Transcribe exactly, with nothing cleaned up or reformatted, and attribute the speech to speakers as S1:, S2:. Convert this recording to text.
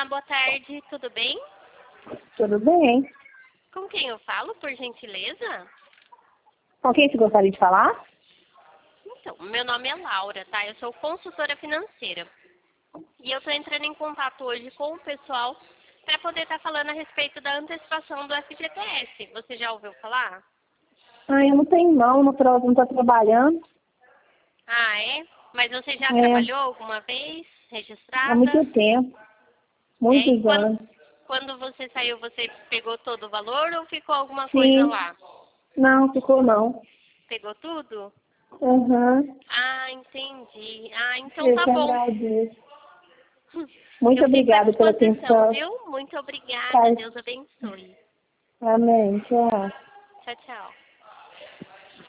S1: Olá, boa tarde, tudo bem?
S2: Tudo bem.
S1: Com quem eu falo, por gentileza?
S2: Com quem você gostaria de falar?
S1: Então, meu nome é Laura, tá? Eu sou consultora financeira. E eu estou entrando em contato hoje com o pessoal para poder estar falando a respeito da antecipação do F G T S. Você já ouviu falar?
S2: Ah, eu não tenho não, não estou não tô trabalhando.
S1: Ah, é? Mas você já
S2: É,
S1: trabalhou alguma vez
S2: há
S1: registrada?
S2: muito tempo,
S1: É, e
S2: muitos
S1: quando,
S2: anos.
S1: quando você saiu, você pegou todo o valor ou ficou alguma coisa
S2: Sim,
S1: lá?
S2: não, ficou não.
S1: Pegou tudo?
S2: Uhum.
S1: Ah, entendi. Ah, então
S2: Eu
S1: tá
S2: te
S1: bom.
S2: agradeço. Muito
S1: Eu fico à
S2: obrigada pela
S1: disposição,
S2: atenção.
S1: viu? Muito
S2: Tá.
S1: obrigada. Deus abençoe.
S2: Amém. Tchau.
S1: Tchau, tchau.